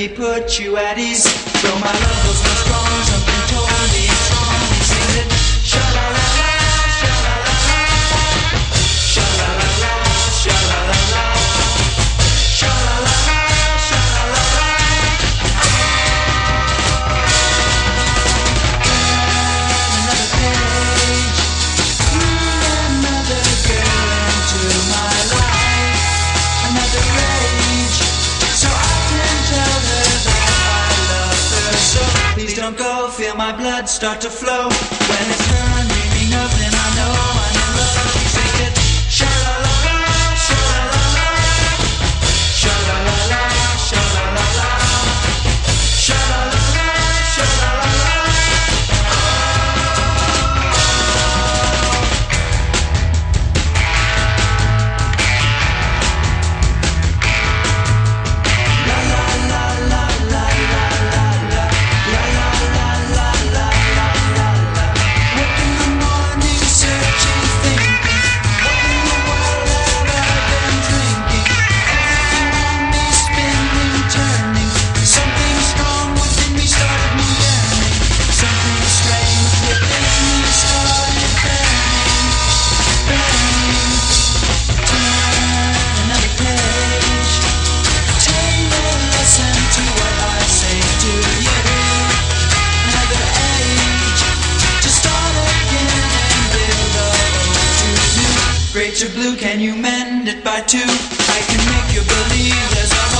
really put you at ease. Though my love was not strong, something told me it's wrong. He sings it, sha-la-la-la, sha-la-la-la, sha-la-la-la, sha-la-la-la, sha-la-la-la, sha-la-la-la. Another page, another girl into my life, another rage, so I can tell her that I love her so. Please don't go, feel my blood start to flow. When it's her I'm dreaming of, then I know I'm in love. Sing it, sha-la-la-la, sha-la-la-la, sha-la-la-la, sha-la-la-la, sha-la-la-la, sha-la-la-la. Greater blue, can you mend it by two? I can make you believe there's a